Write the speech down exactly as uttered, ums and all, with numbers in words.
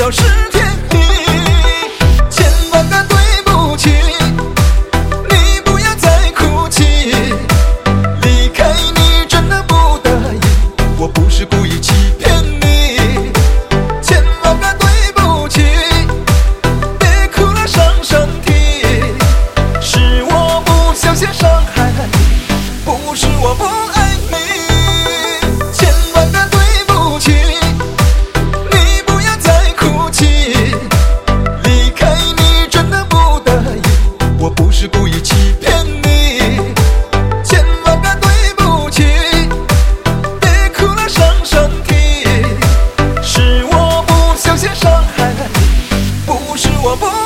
道是天意。千万个对不起，你不要再哭泣。离开你真的不得已，我不是故意欺骗你。千万个对不起，别哭了伤身体，是我不小心伤害你，不是我不爱你。千万个对不起，你不要再哭泣。离开你真的不得已，我不是故意欺骗你。千万个对不起，别哭了伤身体，是我不小心伤害你，不是我不